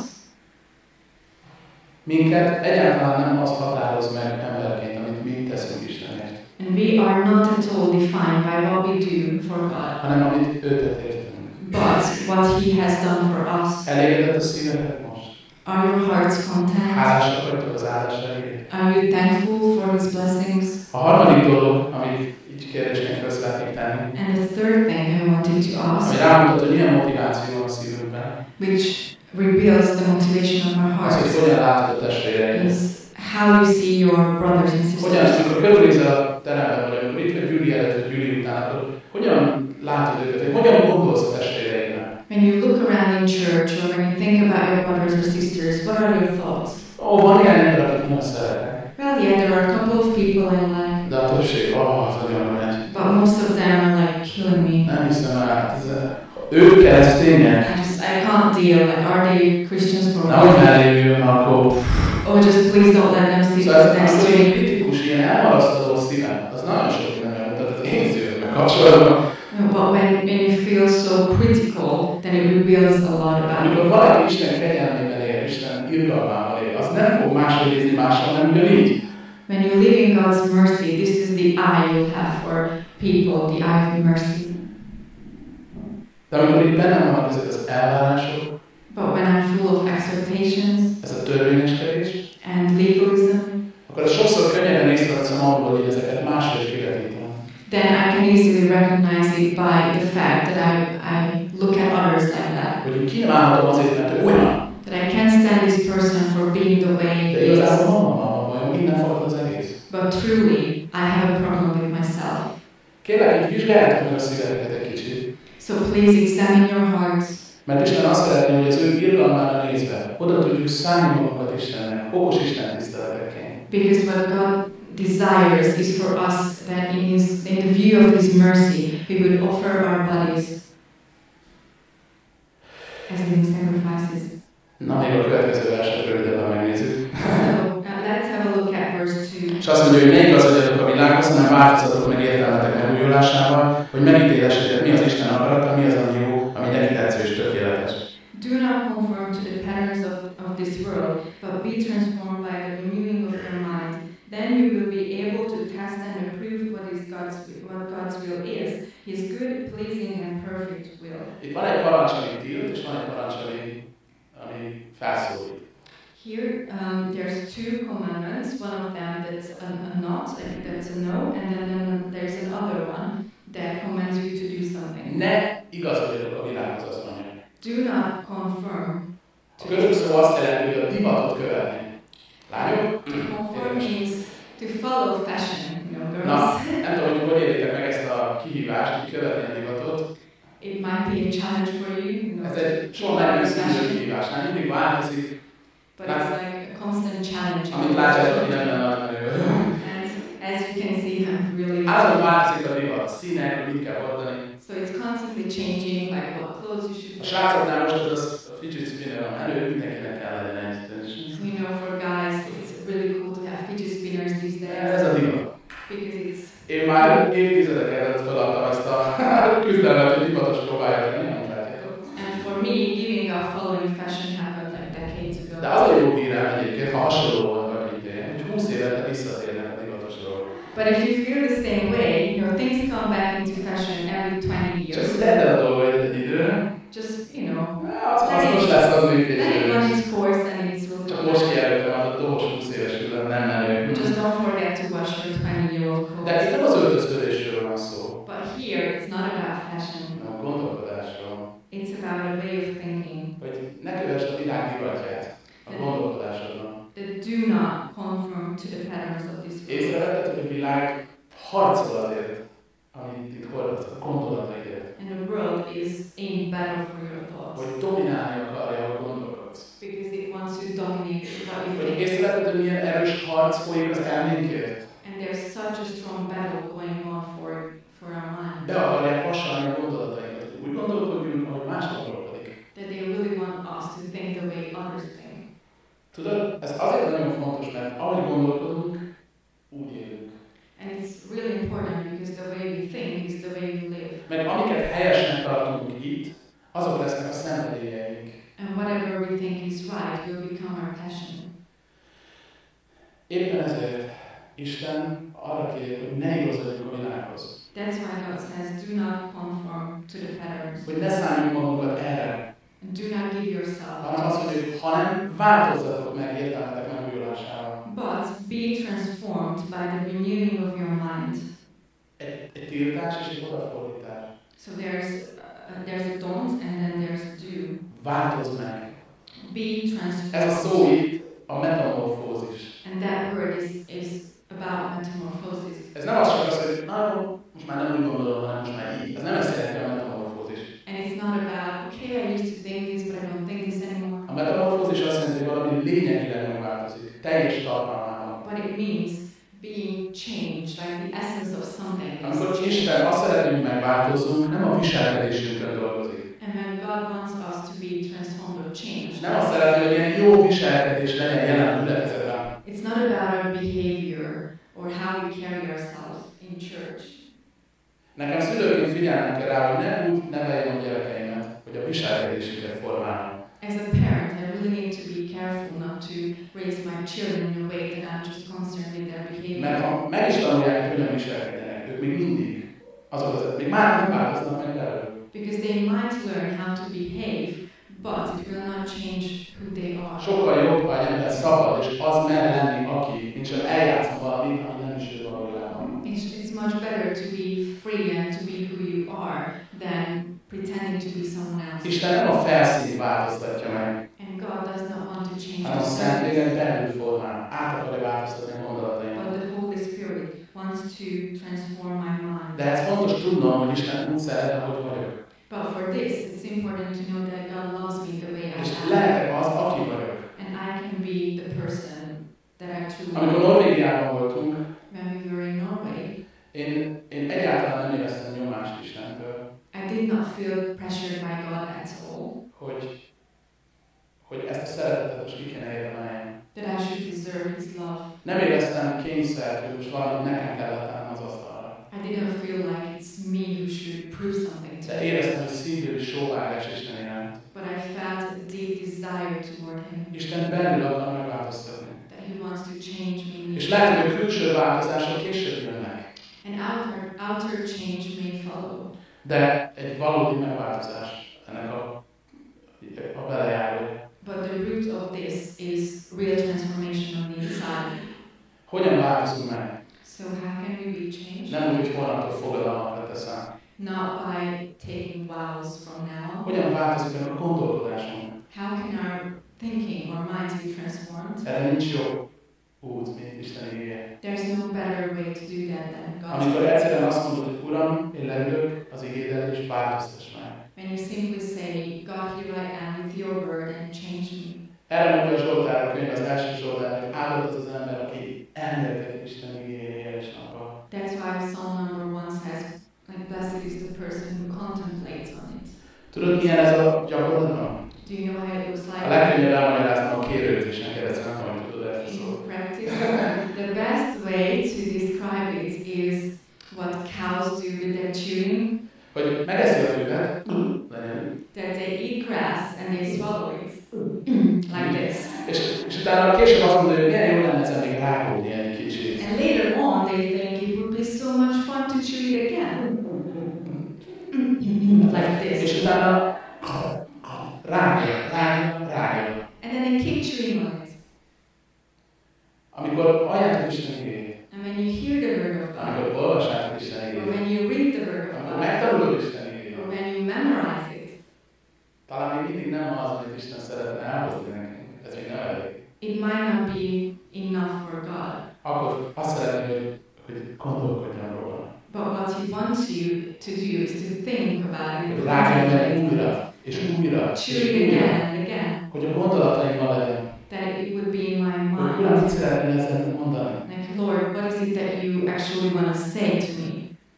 Minket egyáltalán nem az határoz meg emberként, amit mi teszünk Istenért, And we are not at all defined by what we do for God, hanem amit ő tett értünk. but what He has done for us. Elégedett a szívetek most? Are your hearts content? Hálásak vagytok az áldásaiért? Are you thankful for His blessings? A harmadik dolog, amit így kérdésként fel szeretnék tenni, And the third thing I wanted to ami ask, rámutat, hogy milyen motiváció van a szívünkben, which reveals the motivation of our az, hogy hearts, hogyan látod a testvéreid. is how you see your brothers and Hogyan, sisters. amikor körülnézel a teremben, vagy amikor itt vagy Gyuri előtt, vagy Gyuri után, akkor hogyan látod őket, vagy hogyan gondolsz a testvéreidnek? When you look around in church or when you think about your brothers or sisters, what are your thoughts? Ó, van ilyen ember, akit nagyon szeretek. Well, yeah, there are a couple of people I like, De a többség, ah, az nagyon megy. but most of them are like killing me. Nem hiszem el, hát ez, ők keresztények. I just, I can't deal. Like, are they Christians for Nehogy me? mellé jöjjön, akkor... Oh, just please don't let them see Szóval this ez next az to ilyen me. kritikus, ilyen elmarasztaló szívem, az nagyon sok minden mutat az én szívemben kapcsolatban. No, but when, when you feel so critical, then it reveals a lot about Amikor you. valaki Isten kegyelmében él, Isten irgalmával él, az nem fog máshogy nézni máshol, nem ugyanígy. When you live in God's mercy, this is the eye you'll have for people, the eye of mercy. De amikor itt bennem vannak ezek az elvárások, But when I'm full of expectations ez a törvényeskedés, and legalism, akkor ez sokszor könnyebben észreveszem abból, hogy ezeket máshogy is kivetítem. then I can easily recognize it by the fact that I, I look at others like that. Hogy ki nem állhatom azért, mert ő olyan. That I can't stand this person for being the way De he is. igazából van van vajon, minden fakad az egész. But truly, I have a problem with myself. Kérlek, hogy vizsgáljátok meg a szíveteket egy kicsit. So please examine your hearts. Mert Isten azt szeretné, hogy az ő irgalmára nézve oda tudjuk szállni magunkat Istennek, okos Isten tiszteletekként. Because what God desires is for us that in His in the view of His mercy, we would offer our bodies as living sacrifices. Na, még a következő verset rövidebben megnézzük. So uh, let's have a look at verse two. És azt mondja, hogy ne igazodjatok a világhoz, hanem változatok meg értelmetek megújulásával, hogy megítélessétek, mi az Isten akarata, mi az, ami jó, ami neki tetsző és tökéletes. Do not conform to the patterns of, of this world, but be transformed by the renewing of your mind. Then you will be able to test and approve what is God's what God's will is, His good, pleasing, and perfect will. Itt van egy parancs, ami tilt, és van egy parancs, ami, ami felszólít. Here, um, there's two commandments. One of them that's a, a not, like that's a no, and then, then there's another one that commands you to do something. Ne igazodjatok a világhoz, azt mondja. Do not conform. A görög szó azt jelenti, hogy a divatot követni. Lányok? To conform means to follow fashion. It might be a challenge for you. you know, Ez to egy keep soha up nem with megszűnő fashion, kihívás. Nem mindig változik. but it's like a constant challenge. Amit látjátok, hogy nem olyan nagy menő. And as you can see, I'm really. Állandóan változik a divat, a színek, hogy mit kell hordani. So it's constantly changing, like what clothes you should A wear. srácoknál most az a fidget spinner a menő, mindenkinek kell legyen egy. You know, for guys, it's really cool to have fidget spinners these days. Ez a divat. Because it's. Én már évtizedek előtt feladtam ezt a küzdelmet, hogy divatos próbáljak lenni, nem látjátok. And for me, giving up following fashion happened like decades ago. De az a jó hírem egyébként, ha hasonló volt vagy mint én, hogy húsz évente visszatérnek a divatosról. But if you feel the same way, you know, things come back into fashion every twenty years. Csak tedd el a dolgoid egy időre. Just, you know, Az hasznos lesz az még let it run its course and it's Csak will most kijelöltem, az a dobos húsz éves külön nem menő. Just don't forget to wash your twenty-year-old De itt clothes. nem az öltözködésről van szó, But here, it's not about fashion. hanem a gondolkodásról. It's about a way of thinking Hogy ne kövessd a világ divatját a gondolkodásodon. that do not conform to the patterns of this world. Észrevetted, hogy a világ harcol azért, amit itt hordasz, a gondolataidért. And the world is in battle for your thoughts. Hogy dominálni akarja, hogy gondolkodsz. Because it wants to dominate what you Hogy think. észrevetted, hogy milyen erős harc folyik az elménkért. And there's such a strong battle going on for, for our mind. Be akarják vasalni a gondolatainkat. Úgy gondolkodjunk, ahogy más gondolkodik. That they really want us to think the way others think. Tudod, ez azért nagyon fontos, mert ahogy gondolkodunk, úgy élünk. And it's really important because the way we think is the way we live. Mert amiket helyesnek tartunk itt, azok lesznek a szenvedélyeink. And whatever we think is right will become our passion. Éppen ezért Isten arra kér, hogy ne igazodjunk a világhoz. That's why God says, do not conform to the patterns. Hogy ne szálljunk magunkat erre, And do not give yourself. hanem azt mondja, hogy hanem változzatok meg értelmetek megújulásával. But be transformed by the renewing of your mind. Egy, egy tiltás és egy odafordítás. So there's uh, there's a don't and then there's do. Változz meg. Be transformed. Ez a szó itt a metamorfózis. And that word is, is about metamorphosis. Ez nem az csak az, hogy na, most már nem úgy gondolom, hanem most már így. Ez nem ezt jelenti a metamorfózis. And it's not about, okay, I used to think this, but I don't think this anymore. A metamorfózis azt jelenti, hogy valami lényegileg megváltozik. Teljes tartalmában. But it means being changed, like the essence of something. Amikor Isten azt szeretné, hogy megváltozzunk, nem a viselkedésünkön dolgozik. And when God wants us to be transformed or changed, Nem azt szeretné, hogy ilyen jó viselkedés legyen jelen a gyülekezetben. it's not about our behavior or how we carry ourselves in church. Nekem szülőként figyelnem kell rá, hogy ne úgy neveljem a gyerekeimet, hogy a viselkedésüket formálom. As a parent, I really need to be careful not to raise my children in a way that I'm just concerned with their behavior. Mert ha meg is tanulják, hogy hogyan viselkedjenek, ők még mindig, azok az, még már nem változnak meg belőle. Because they might learn how to behave, but it will not change who they are. Sokkal jobb, ha egy ember szabad, és az mer lenni, aki, mint sem eljátszom valamit, ami nem is ő valójában. It's, it's much better to be free and to be who you are than pretending to be someone else. Isten nem a felszínt változtatja meg, And God does not want to change hanem a the surface, Szentlégen belül formál. Át akarja változtatni a gondolataimat. but the Holy Spirit wants to transform my mind. De ez fontos tudnom, hogy Isten úgy szeret, ahogy vagyok. But for this, it's important to know that God loves me the way I És am. lehetek az, aki vagyok. And I can be the person that I truly Amikor am. Norvégiában voltunk, When we were in Norway, én, én egyáltalán nem éreztem nyomást Istentől, I did not feel pressured by God at all, hogy, hogy ezt a szeretetet most ki kéne érdemeljem. that I should deserve His love. Nem éreztem kényszert, hogy most valamit nekem kellett tennem az asztalra. I didn't feel like it's me who should prove something to De Him. éreztem, hogy szívbeli sóvárgás Isten iránt. But I felt a deep desire toward Him, Isten belül akar megváltoztatni. that He wants to change me. És lehet, hogy a külső változások később jönnek. An outer, outer change may follow, De egy valódi megváltozás ennek a, a belejárója. but the root of this is real transformation on the inside. Hogyan változunk meg? So how can we be changed? Nem úgy, hogy holnaptól fogadalmakat teszem. Not by taking vows from now. Hogyan változik meg a gondolkodásunk? How can our thinking or minds be transformed? Erre nincs jobb út, mint Isten igéje. There's no better way to do that than God's Amikor way. egyszerűen azt mondod, hogy Uram, én leülök az igéd elé, és változtass meg. When you simply say, God, here I am with your word and change me. Erre mondja a Zsoltár a könyv az első Zsoltár, hogy áldott az az ember, aki engedik Isten igényére és nappal. That's why Psalm number one says, like, blessed is the person who contemplates on it. Tudod, milyen ez a gyakorlatban? Do you know how it looks like? A legkönnyebb elmagyaráznom a kérődzésen keresztül, nem tudom, hogy tudod ezt In szó. practice, the best way to describe it is what cows do with their chewing. Hogy megeszi a füvet, That they eat grass and they swallow it. Like this. és, és utána később azt mondja, hogy milyen jó lenne ezen még rákódni egy kicsit. And later on they think it would be so much fun to chew it again. Like this. És utána rágja, rágja, rágja. And then they keep chewing on it. Amikor halljátok Isten igényét, And when you hear the word of God, amikor olvassátok Isten or igényét, when you read the word of akkor God, megtanulod Isten igényét. or when you memorize it, Talán még mindig nem az, amit Isten szeretne elhozni nekünk. Ez még nem elég. it might not be enough for God. Akkor azt szeretném, hogy, hogy gondolkodjon róla. But what He wants you to do is to think about it, Hogy rágjon meg újra, és újra, chew és it újra. again and again, Hogy a gondolataimmal legyen. that it would be in my Hogy Uram, mit mind. szeretnél ezzel mondani? Like, Lord, what is it that you actually want to say to me?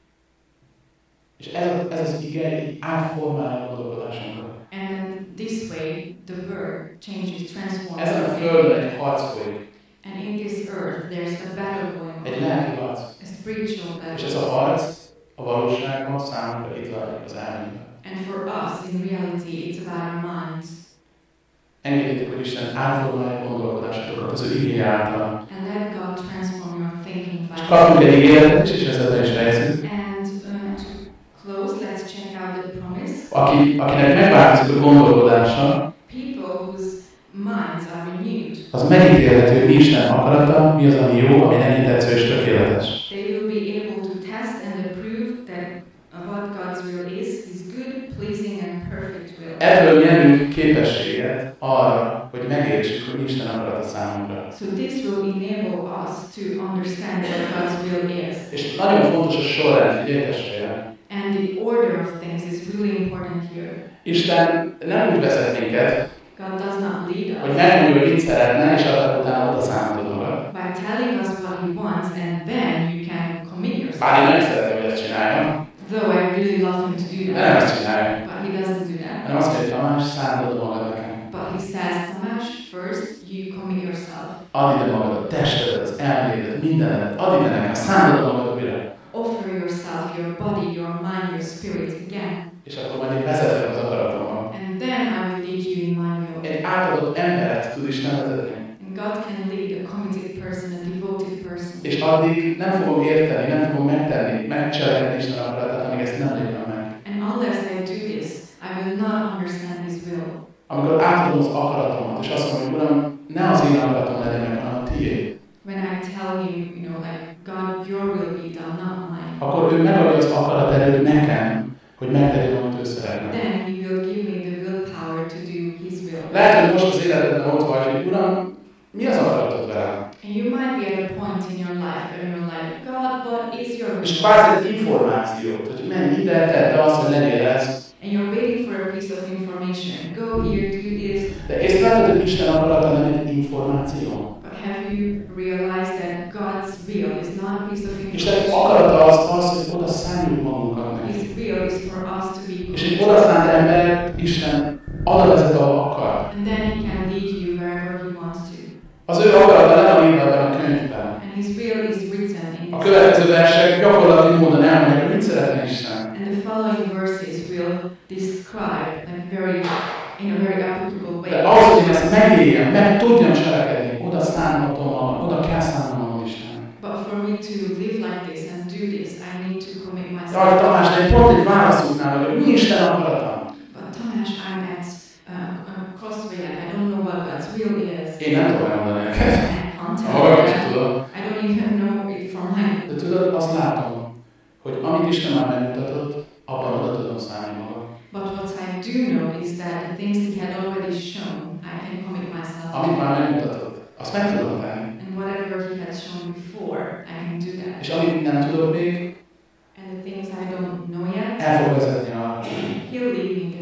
És ez, ez az ige egy átformálja a gondolkodásunkat. And then this way, the word changes, transforms. Ezen a our földön thinking. egy harc folyik. And in this earth, there's a battle going Egy on, lelki harc. a spiritual És ez battle. a harc a valóságban számunkra itt zajlik az elménkben. And for us, in reality, it's about our minds. Engedjétek, hogy Isten átformálja gondolkodásokat az ő igény által. And let God transform your thinking by És kapunk egy ígéretet, és ezzel be is fejezünk. And uh, to close, let's check out the promise. Aki, akinek megváltozik a gondolkodása, People whose minds are renewed, az megítélhető, hogy mi Isten akarata, mi az, ami jó, ami neki tetsző és tökéletes. they will be able to test and approve that what God's will is, is good, pleasing, and perfect will. Ebből nyerünk képességet arra, hogy megértsük, hogy mi Isten akarata számunkra. So this will enable us to understand what God's will is. És nagyon fontos a sorrend, figyelj testvérem. And the order of things is really important here. Isten nem úgy vezet minket, God does not lead hogy us megmondja, hogy mit szeretne, és arra utána oda számít a dolgra. by telling us what He wants, and then you can commit Bár én yourself. nem szeretném, hogy ezt csináljam, Though I really love Him to do de nem that, ezt csinálja. but He doesn't do that. Hanem azt mondja, Tamás, szándod magad nekem. But He says, Tamás, first you commit yourself. Add ide magad a testedet, az elmédet, mindenedet. Add ide nekem, szándod magad újra. Offer yourself, your body, your mind, your spirit again. És akkor majd én vezetek az akaratommal. And then I will lead you in my will. Egy átadott embert tud Isten vezetni. And God can lead a committed person, a devoted person. És addig nem fogom érteni, nem fogom megtenni, megcselekedni Isten akaratát, amíg ezt nem lépem meg. And unless I do this, I will not understand His will. Amikor átadom az akaratomat, és azt mondom, hogy Uram, ne az én akaratom legyen meg, hanem a tiéd. When I tell Him, you know, like, God, your will be done, not mine. Akkor ő megadja az akarat erőt nekem, hogy megtegyem, amit ő szeretne. Then He will give me the willpower to do His will. Lehet, hogy most az életedben ott vagy, hogy Uram, mi az akaratod velem? And you might be at a point in your life where you're like, God, what is your És will? kvázi egy információt, hogy menj ide, tedd azt, hogy legyél ezt. And you're waiting for a piece of information. Go here, do this. De észrevetted, hogy Isten akarata nem egy információ. But have you realized that God's will is not a piece of Isten information? akarata az az, hogy oda szálljuk magunkat neki. His will is for us to be És egy good. oda szánt ember, Isten oda vezet, ahol akar. And then He can lead you wherever He wants to. Az ő akarata le van írva ebben a könyvben. And His will is written in A His következő versek gyakorlati módon elmondják, hogy mit szeretne Isten. And the following verses will describe like very, in a very applicable way. De ahhoz, hogy én ezt megéljem, meg tudjam cselekedni, oda szánhatom magam, oda kell szánnom magam Isten. But for me to live like this and do this, I need to commit Jaj, myself. Tamás, de én pont egy válaszútnál vagyok, mi Isten akarata? But Tamás, I'm at uh, a crossway and I don't know what God's will is. Én nem tudom elmondani neked. I can't tell Ahol you is that. tudom. I don't even know it from my. De tudod, azt látom, hogy amit Isten már megmutatott, abban oda tudom szállni magam. But what I do know is that the things He had already shown, I can commit myself Amit to. már megmutatott, azt meg tudom tenni. And whatever He has shown before, I can do that. És amit nem tudok még, And the things I don't know yet, el fog vezetni arra, He'll lead me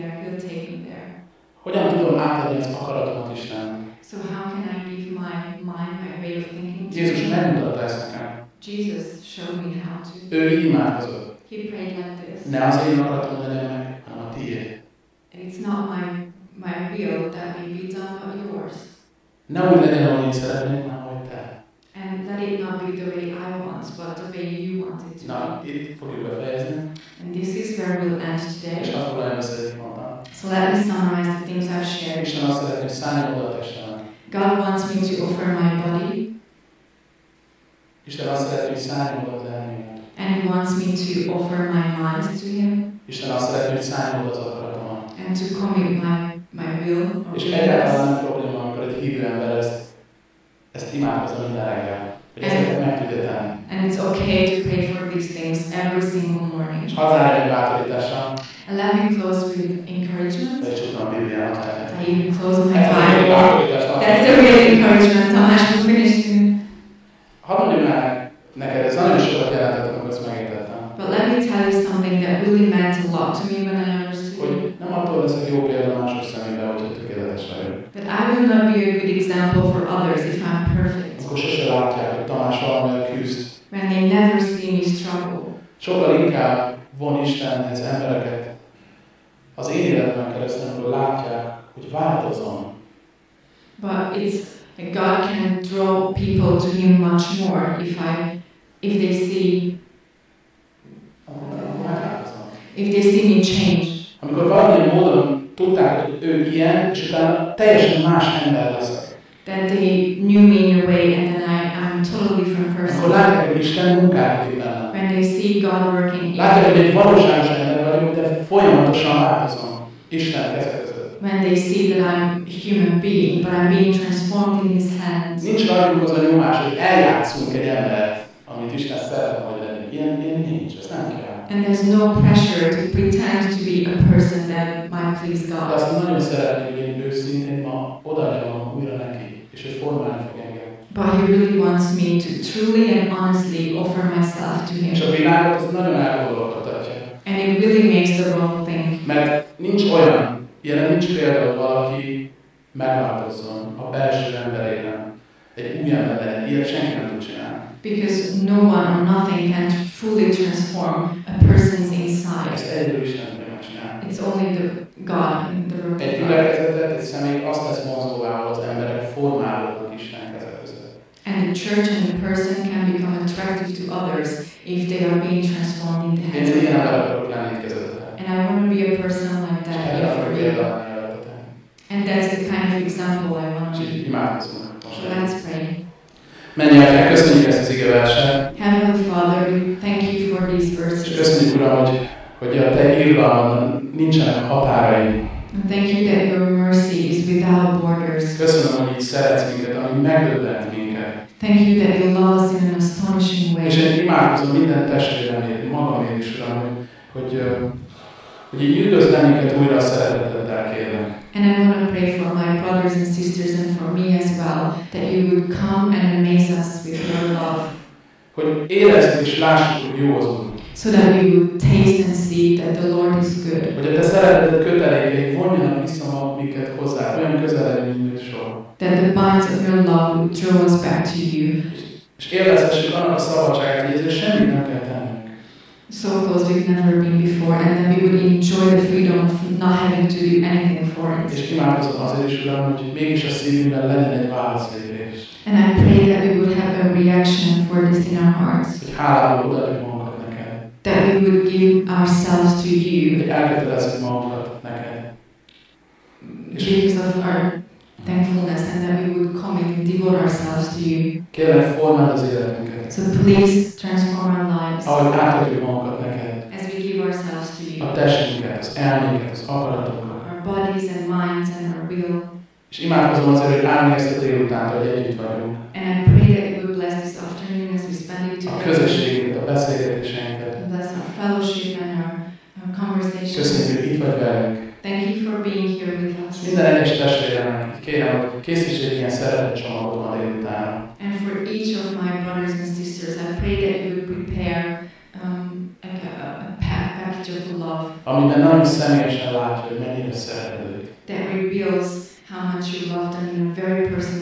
tudom átadni az akaratomat Istennek? So how can I give my mind, my way of thinking to Jézus Him? megmutatta ezt nekem. Jesus showed me how to. Ő így imádkozott. He prayed like this. Ne az én akaratom legyen meg, hanem a tiéd. And it's not my my will that may be done, but yours. Ne úgy legyen, ahogy én szeretném, hanem ahogy te. And let it not be the way I want, but the way you want it to Na, be. itt fogjuk befejezni. And this is where we'll end És today. azt foglalom össze, hogy mondtam. So let me summarize the things I've shared. Isten azt szeretné, hogy szálljon oda a testemet. God wants me to offer my body, Isten azt szeretné, hogy szálljon oda az elmémet. and He wants me to offer my mind to Him, Isten azt szeretné, hogy szálljon oda az akaratomat. and to commit my my will or És willingness. egyáltalán nem probléma, amikor egy hívő ember ezt, ezt imádkozza minden reggel. Hogy ezeket meg tudja tenni. And it's okay to pray for these things every single morning. És hadd zárjam egy bátorítással, And let me close with encouragement. vagy csuktam a Bibliámat. I even close my Ez egy Bible. bátorítás. That's a real encouragement. Tamás will finish soon. Hadd mondjam el neked, ez nagyon sokat jelentett, amikor ezt megértettem. But let me tell you something that really meant a lot to me when I understood Hogy it. nem attól leszek jó példa mások szemébe, hogyha tökéletes vagyok. That I will not be a good example for others if I'm perfect. Akkor sose látják, hogy Tamás valamivel küzd. When they never see me struggle. Sokkal inkább von Istenhez embereket az én életemben keresztül, amikor látják, hogy változom. But it's God can draw people to Him much more if I, if they see, Megváltozom. if they see me change. Amikor valamilyen módon tudták, hogy ő ilyen, és utána teljesen más ember leszek. That they knew me in a way, and then I, I'm a totally different Akkor person. látják, hogy Isten munkálkodik bennem. When they see God working in Látják, hogy me. egy valóságos ember vagyok, de folyamatosan változom. Isten kezek között. When they see that I'm a human being, but I'm being transformed in His hands. Nincs rajtunk az a nyomás, hogy eljátszunk egy embert, amit Isten szeretne, hogy lenni. Ilyen, ilyen nincs, ez nem kell. And there's no pressure to pretend to be a person that might please De God. azt nagyon szeretném, hogy én őszintén ma odaadjam magam újra neki, és ő formálni fog engem. But He really wants me to truly and honestly offer myself to És Him. a világot az nagyon elgondolkodtatja. And it really makes the wrong thing. Mert nincs olyan, ilyen nincs példa, hogy valaki megváltozzon a belső emberében. Egy új ember legyen, ilyet senki nem tud csinálni. Because no one or nothing can fully transform a person's inside. Ezt egyedül Isten tudja megcsinálni. It's only the God and the work Egy of God. gyülekezetet, egy személy azt tesz mozgóvá, ahol az emberek formálódnak Isten kezek között. And the church and the person can become attractive to others if they are being transformed in the Én hands egy of ilyen ember God. akarok lenni itt közöttetek. And I want to be a person like És that erre here akarok for you. példálni veletek. And that's the kind of example I want És to így be. imádkozunk most. So let's pray. Menj el, köszönjük ezt az igeverset, Heavenly Father, we thank you for these és verses. köszönjük, Uram, hogy, hogy a Te irgalmadon nincsenek határai. And thank you that your mercy is without borders. Köszönöm, hogy így szeretsz minket, ami megdöbbent minket. Thank you that you love us in an astonishing És way. én imádkozom minden testvéremért, magamért is, Uram, hogy, hogy, ö, hogy így üdvözl bennünket újra a szereteteddel, kérlek. And I want to pray for my brothers and sisters and for me as well, that you would come and amaze us with your love, Hogy érezzük és lássuk, hogy jó az Úr. so that we would taste and see that the Lord is good. Hogy a Te szereteted kötelékei vonjanak vissza maguk minket hozzá, olyan közel mint sor. That the bonds of your love would draw us back to you, És élvezhessük annak a szabadságát, hogy ezért semmit nem kell tennünk. so close we've never been before, and that we would enjoy the freedom of not having to do anything for it. És imádkozom azért is, Uram, hogy mégis a szívünkben legyen egy válaszlépés. And I pray that we would have a reaction for this in our hearts, Hogy hálával odaadjuk magunkat neked. that we would give ourselves to you Hogy elkötelezzük magunkat neked. És because of our thankfulness, and that we would commit and devote ourselves to you. kérlek, formáld az életünket. So please transform our lives Ahogy átadjuk magunkat neked. as we give ourselves to you, A testünket, az elménket, az akaratunkat. our bodies and minds and our will. És imádkozom azért, hogy állni ezt a délutánt, hogy együtt vagyunk. And I pray that you would bless this afternoon as we spend it A together. közösségünket, a beszélgetéseinket. Bless our fellowship and our, our conversations. Köszönjük, hogy itt vagy velünk. Thank you for being here with us. Minden egyes testvéremnek kérem, hogy készíts egy ilyen szeretetcsomagot ma délután. And for each of my brothers and sisters, I pray that you would prepare um, like a, a pa- package of love, Amiben nagyon személyesen látja, hogy mennyire szereted őt. that reveals how much you love them in a very personal